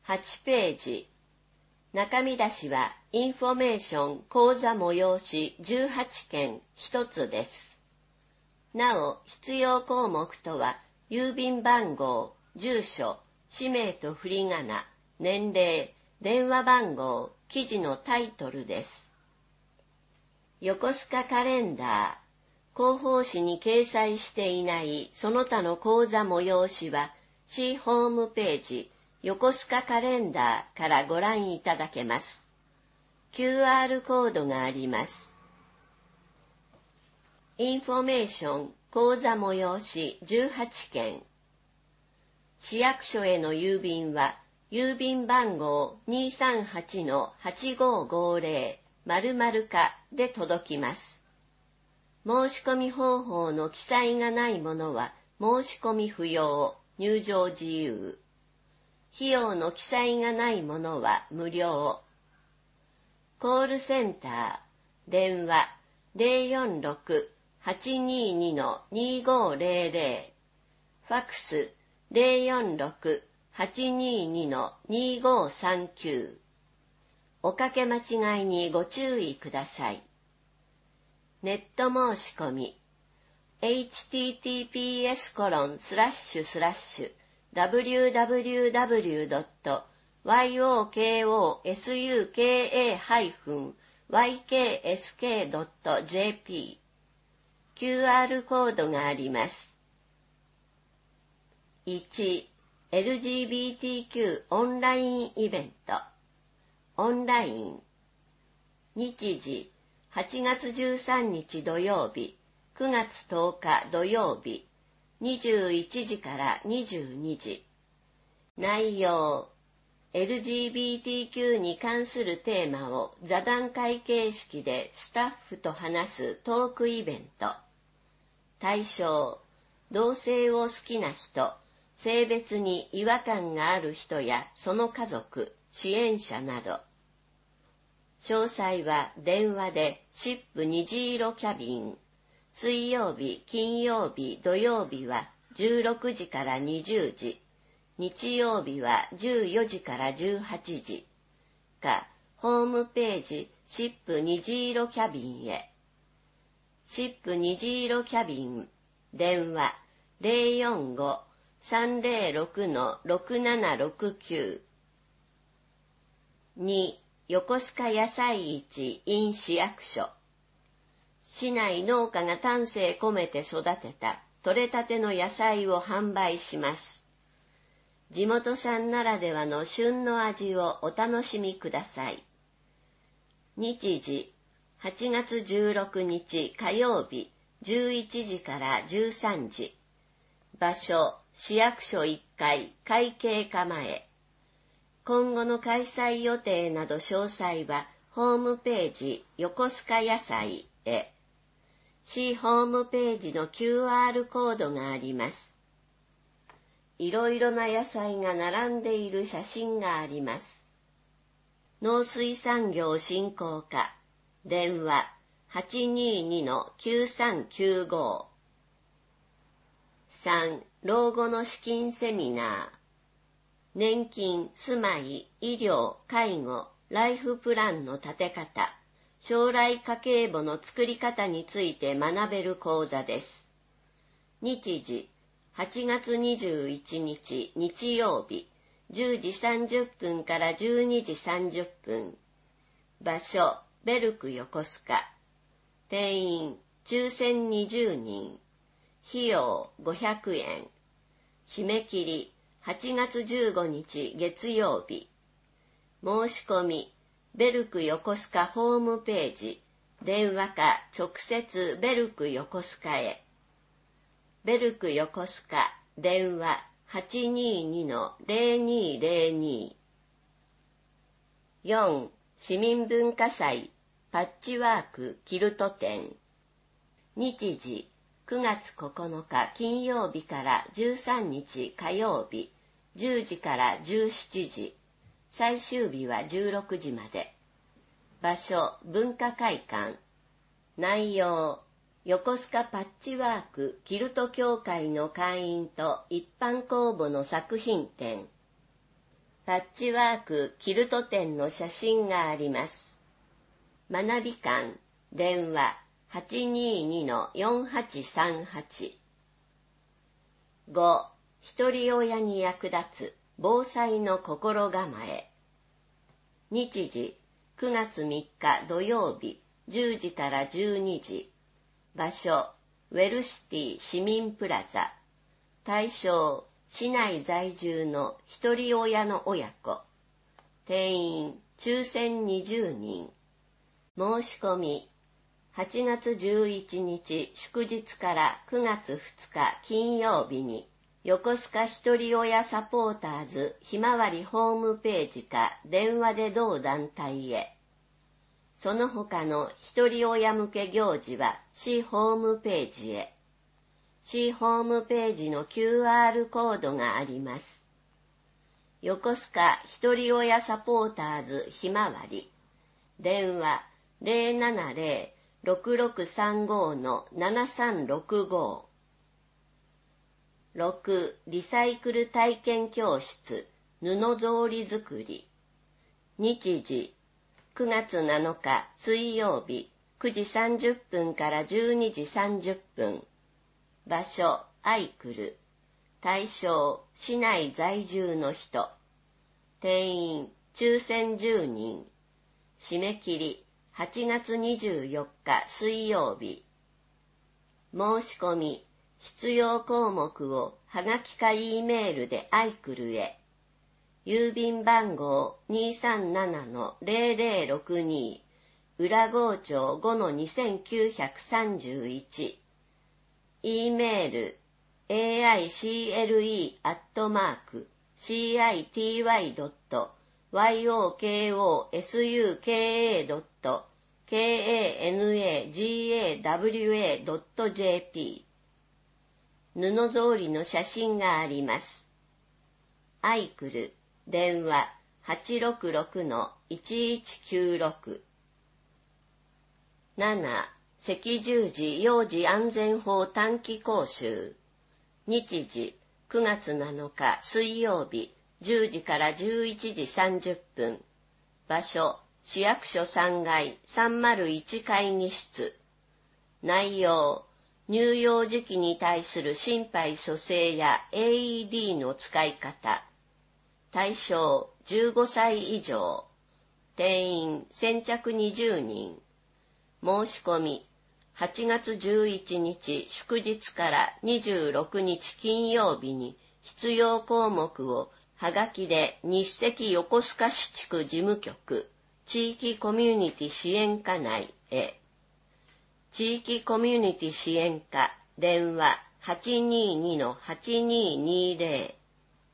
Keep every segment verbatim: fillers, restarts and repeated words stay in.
はちページ。中見出しはインフォメーション講座催しじゅうはちけん一つです。なお、必要項目とは、郵便番号、住所、氏名と振り仮名、年齢、電話番号、記事のタイトルです。横須賀カレンダー。広報誌に掲載していないその他の講座催しは、市ホームページ、横須賀カレンダーからご覧いただけます。キューアール コードがあります。インフォメーション講座催しじゅうはちけん。市役所への郵便は、郵便番号 にーさんはちのはちごーごーぜろ 〇〇課で届きます。申し込み方法の記載がないものは、申し込み不要、入場自由。費用の記載がないものは無料。コールセンター、電話 ゼロよんろく はちにーに にーごーぜろぜろ、ファックス ゼロよんろく はちにーに にーごーさんきゅう。おかけ間違いにご注意ください。ネット申し込み エイチティーティーピーエスコロンスラッシュスラッシュダブリューダブリューダブリュードットワイオーケーオーエスユーケーエーハイフンワイケーエスケードットジェーピー キューアール コードがあります。いち. エルジービーティーキュー オンラインイベント。オンライン。日時はちがつじゅうさんにち土曜日、くがつとおか土曜日、にじゅういちじからにじゅうにじ。内容、エルジービーティーキュー に関するテーマを座談会形式でスタッフと話すトークイベント。対象、同性を好きな人、性別に違和感がある人やその家族、支援者など。詳細は電話でシップ虹色キャビン。水曜日、金曜日、土曜日はじゅうろくじからにじゅうじ。日曜日はじゅうよじからじゅうはちじ。か、ホームページシップ虹色キャビンへ。シップ虹色キャビン。電話 ゼロよんご さんゼロろく ろくななろくきゅう。に. 横須賀野菜市 in 市役所。市内農家が丹精込めて育てた取れたての野菜を販売します。地元産ならではの旬の味をお楽しみください。日時はちがつじゅうろくにち火曜日じゅういちじからじゅうさんじ。場所市役所いっかい会計課前。今後の開催予定など詳細はホームページ横須賀野菜へ。市ホームページの キューアール コードがあります。いろいろな野菜が並んでいる写真があります。農水産業振興課。電話 はちにーに きゅうさんきゅうご。さん. 老後の資金セミナー。年金、住まい、医療、介護、ライフプランの立て方、将来家計簿の作り方について学べる講座です。日時、はちがつにじゅういちにち日曜日、じゅうじさんじゅっぷんからじゅうにじさんじゅっぷん。場所、ベルク横須賀。定員、抽選にじゅうにん。費用、ごひゃくえん。締め切り、はちがつじゅうごにち月曜日。申し込み、ベルク横須賀ホームページ、電話か直接ベルク横須賀へ。ベルク横須賀、電話 はちにーに ゼロにーゼロに。よん. 市民文化祭、パッチワークキルト展。日時、くがつここのか金曜日からじゅうさんにち火曜日、じゅうじからじゅうしちじ。最終日はじゅうろくじまで。場所、文化会館。内容、横須賀パッチワークキルト協会の会員と一般公募の作品展。 パッチワークキルト店の写真があります。学び館、電話 はちにーにのよんはちさんはち。ご. ひとり親に役立つ防災の心構え。日時くがつみっか土曜日じゅうじからじゅうにじ。場所ウェルシティ市民プラザ。対象市内在住のひとり親の親子。定員抽選にじゅうにん。申し込みはちがつじゅういちにち祝日からくがつふつか金曜日に横須賀ひとり親サポーターズひまわりホームページか電話で同団体へ。その他のひとり親向け行事は市ホームページへ。市ホームページの キューアール コードがあります。横須賀ひとり親サポーターズひまわり。電話 ゼロななゼロ ろくろくさんご のななさんろくご。ろく. リサイクル体験教室布草履作り。日時くがつなのか水曜日くじさんじゅっぷんからじゅうにじさんじゅっぷん。場所アイクル。対象市内在住の人。定員抽選じゅうにん。締め切りはちがつにじゅうよっか水曜日。申し込み必要項目をはがきか E メールでアイクルへ。郵便番号 にーさんななのゼロゼロろくに 裏郷町 ごのにせんきゅうひゃくさんじゅういち。E メール エーアイシーエルイー アットマーク シーアイティーワイ ドット ワイオーケーオーエスユーケーエー ドット ケーエーエヌエージーエーダブリューエー ドット ジェーピー。布草履の写真があります。アイクル電話 はちろくろくのいちいちきゅうろく。なな. 赤十字幼児安全法短期講習。日時くがつなのか水曜日じゅうじからじゅういちじさんじゅっぷん。場所市役所さんがいさんまるいち会議室。内容乳幼児期に対する心肺蘇生や エーイーディー の使い方。対象じゅうごさい以上。定員先着にじゅうにん。申し込みはちがつじゅういちにち祝日からにじゅうろくにち金曜日に必要項目をはがきで日赤横須賀市地区事務局地域コミュニティ支援課内へ。地域コミュニティ支援課電話 はちにーにのはちにーにーゼロ。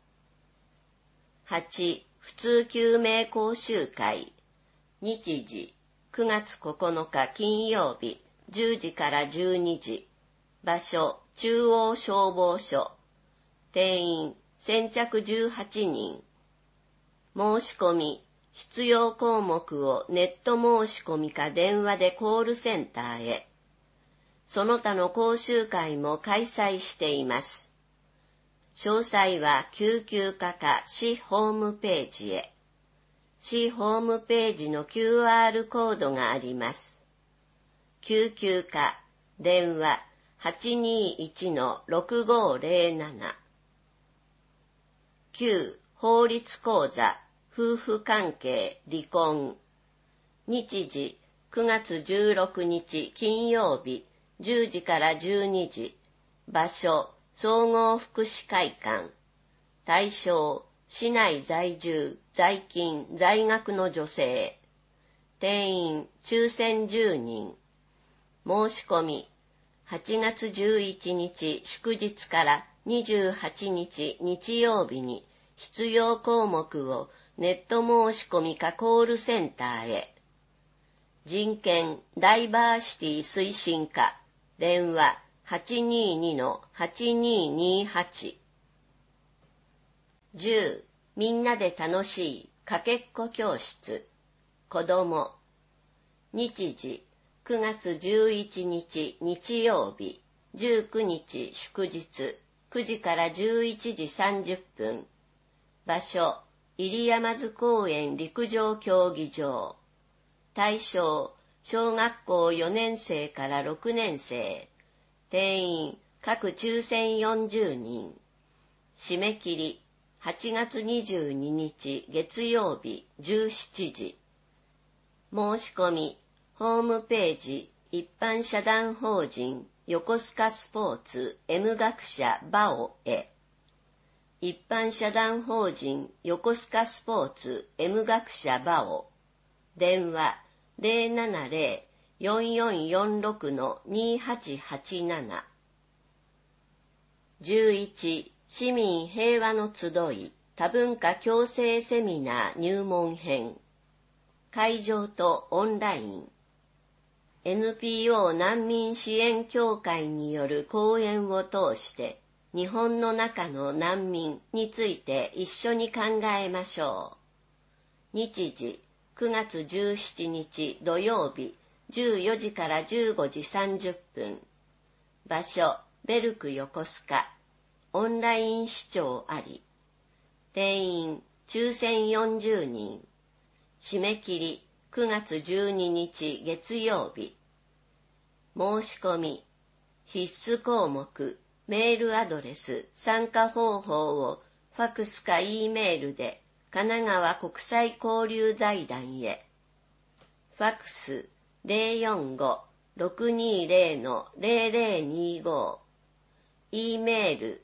はち. 普通救命講習会。日時くがつここのか金曜日じゅうじからじゅうにじ。場所中央消防署。定員先着じゅうはちにん。申し込み必要項目をネット申し込みか電話でコールセンターへ。その他の講習会も開催しています。詳細は救急課か市ホームページへ。市ホームページの キューアール コードがあります。救急課電話 はちにーいちのろくごゼロなな。きゅう. 法律講座夫婦関係離婚。日時くがつじゅうろくにち金曜日じゅうじからじゅうにじ。場所総合福祉会館。対象市内在住在勤在学の女性。定員抽選じゅうにん。申し込みはちがつじゅういちにち祝日からにじゅうはちにち日曜日に必要項目をネット申し込みかコールセンターへ。人権ダイバーシティ推進課電話 はちにーにのはちにーにーはち。じゅう. みんなで楽しいかけっこ教室子ども。日時くがつじゅういちにち日曜日じゅうくにち祝日くじからじゅういちじさんじゅっぷん。場所入山津公園陸上競技場。対象、小学校よねん生からろくねん生。定員、各抽選よんじゅうにん。締め切り、はちがつにじゅうににち月曜日じゅうしちじ。申し込み、ホームページ、一般社団法人横須賀スポーツ M 学舎バオへ。一般社団法人横須賀スポーツ M 学舎バオ。電話 ゼロななゼロ よんよんよんろく にはちはちなな。じゅういち市民平和の集い多文化共生セミナー入門編。会場とオンライン。エヌピーオー 難民支援協会による講演を通して日本の中の難民について一緒に考えましょう。日時くがつじゅうしちにち土曜日じゅうよじからじゅうごじさんじゅっぷん。場所ベルク横須賀。オンライン視聴あり。定員抽選よんじゅうにん。締め切りくがつじゅうににち月曜日。申し込み、必須項目、メールアドレス、参加方法をファクスか E メールで神奈川国際交流財団へ。ファクス ゼロよんご ろくにゼロ ゼロゼロにご。E メール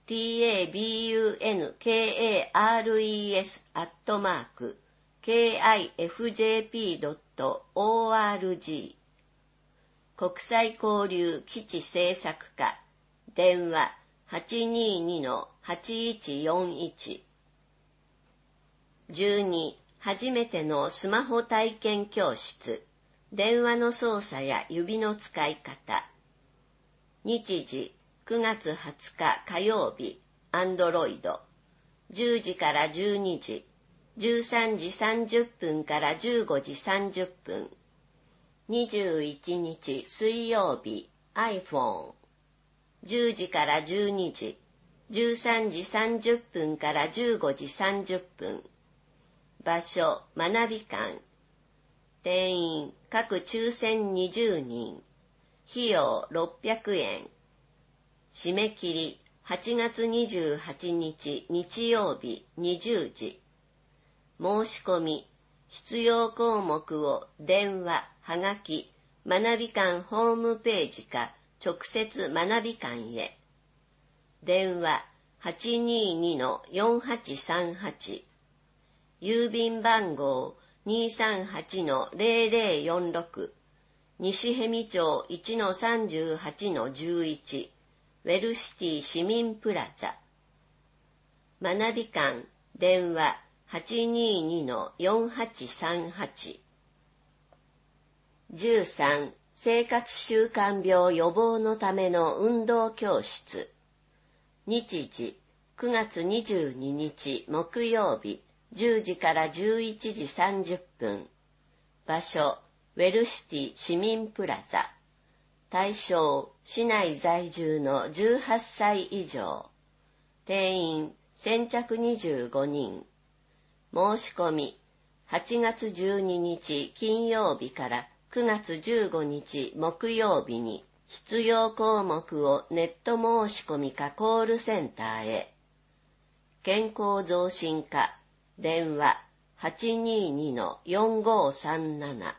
tabunkares アットマーク キフジェーピードットオーアールジー。国際交流基地制作課。電話 はちにーにのはちいちよんいち。じゅうに初めてのスマホ体験教室。電話の操作や指の使い方。日時くがつはつか火曜日。アンドロイド。じゅうじからじゅうにじ。じゅうさんじさんじゅっぷんからじゅうごじさんじゅっぷん。にじゅういちにち水曜日。iPhone。じゅうじからじゅうにじ。じゅうさんじさんじゅっぷんからじゅうごじさんじゅっぷん。場所、学び館。定員、各抽選にじゅうにん。費用ろっぴゃくえん。締め切り、はちがつにじゅうはちにち日曜日にじゅうじ。申し込み、必要項目を電話、はがき、学び館ホームページか直接学び館へ。電話 はちにーにのよんはちさんはち。郵便番号 にさんはちのゼロゼロよんろく。西逸見町 いちのさんじゅうはちのじゅういち。ウェルシティ市民プラザ。学び館、電話 はちにーにのよんはちさんはち。じゅうさん生活習慣病予防のための運動教室。日時くがつにじゅうににち木曜日じゅうじからじゅういちじさんじゅっぷん。場所ウェルシティ市民プラザ。対象市内在住のじゅうはっさい以上。定員先着にじゅうごにん。申し込みはちがつじゅうににち金曜日からくがつじゅうごにち木曜日に必要項目をネット申し込みかコールセンターへ。健康増進課電話 はちにーにのよんごさんなな。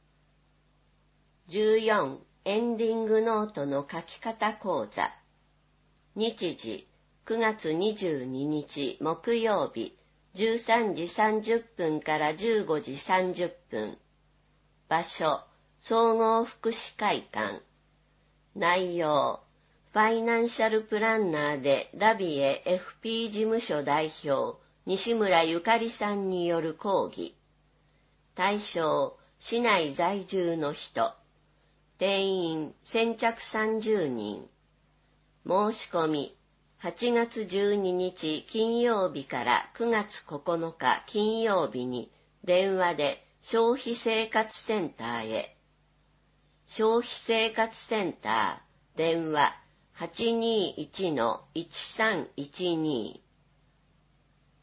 じゅうよんエンディングノートの書き方講座。日時くがつにじゅうににち木曜日じゅうさんじさんじゅっぷんからじゅうごじさんじゅっぷん。場所総合福祉会館。内容ファイナンシャルプランナーでラビエ エフピー 事務所代表西村ゆかりさんによる講義。対象市内在住の人。定員先着さんじゅうにん。申し込みはちがつじゅうににち金曜日からくがつここのか金曜日に電話で消費生活センターへ。消費生活センター電話 はちにーいちのいちさんいちに。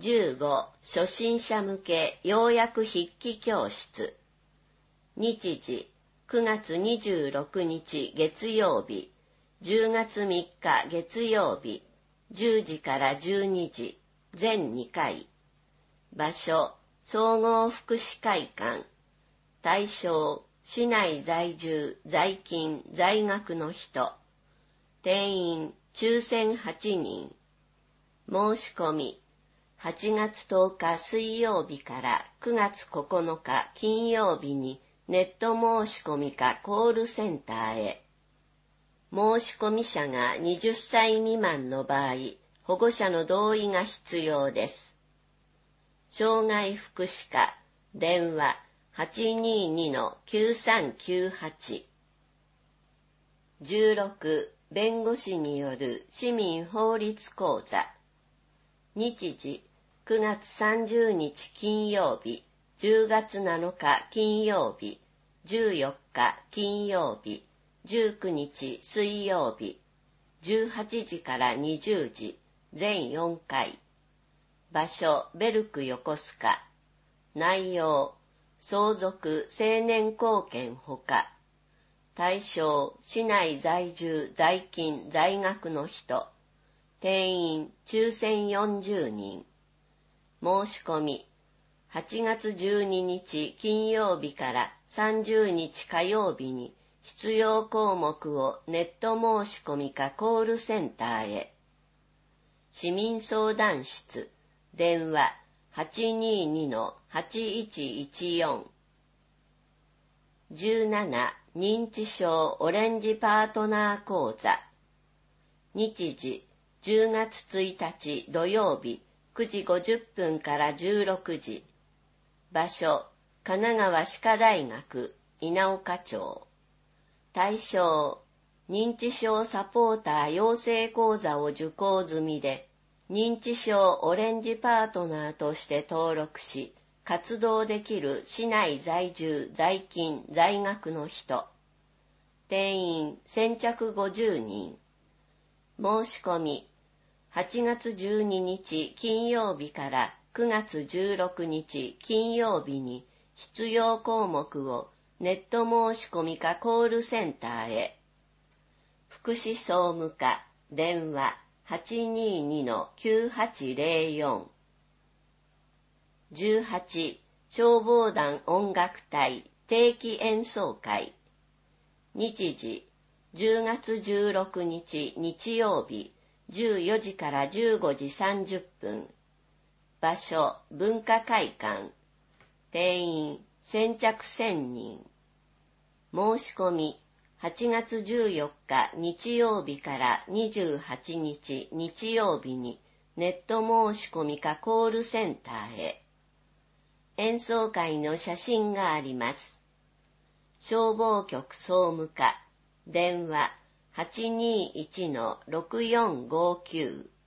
じゅうご初心者向け要約筆記教室。日時くがつにじゅうろくにち月曜日、じゅうがつみっか月曜日、じゅうじからじゅうにじ、全にかい。場所、総合福祉会館。対象、市内在住、在勤、在学の人。定員、抽選はちにん。申し込み、はちがつとおか水曜日からくがつここのか金曜日にネット申し込みかコールセンターへ。申し込み者がはたち未満の場合、保護者の同意が必要です。障害福祉課、電話 はちにーにのきゅうさんきゅうはち。じゅうろく弁護士による市民法律講座。日時くがつさんじゅうにち金曜日、じゅうがつなのか金曜日、じゅうよっか金曜日、じゅうくにち水曜日、じゅうはちじからにじゅうじ、全よんかい。場所、ベルク横須賀。内容、相続青年貢献ほか。対象、市内在住、在勤、在学の人。定員、抽選よんじゅうにん。申し込み、はちがつじゅうににち金曜日からさんじゅうにち火曜日に必要項目をネット申し込みかコールセンターへ。市民相談室、電話 はちにーにのはちいちいちよん。じゅうなな認知症オレンジパートナー講座。日時じゅうがつついたち土曜日くじごじゅっぷんからじゅうろくじ。場所、神奈川歯科大学稲岡町。対象、認知症サポーター養成講座を受講済みで、認知症オレンジパートナーとして登録し、活動できる市内在住、在勤、在学の人。定員先着ごじゅうにん。申し込み、はちがつじゅうににち金曜日からくがつじゅうろくにち金曜日に必要項目をネット申し込みかコールセンターへ。福祉総務課、電話 はちにーにのきゅうはちぜろよん。じゅうはち消防団音楽隊定期演奏会。日時じゅうがつじゅうろくにち日曜日じゅうよじからじゅうごじさんじゅっぷん。場所、文化会館。定員、先着せんにん。申し込み、はちがつじゅうよっか日曜日からにじゅうはちにち日曜日にネット申し込みかコールセンターへ。演奏会の写真があります。消防局総務課、電話 はちにーいちのろくよんごきゅう。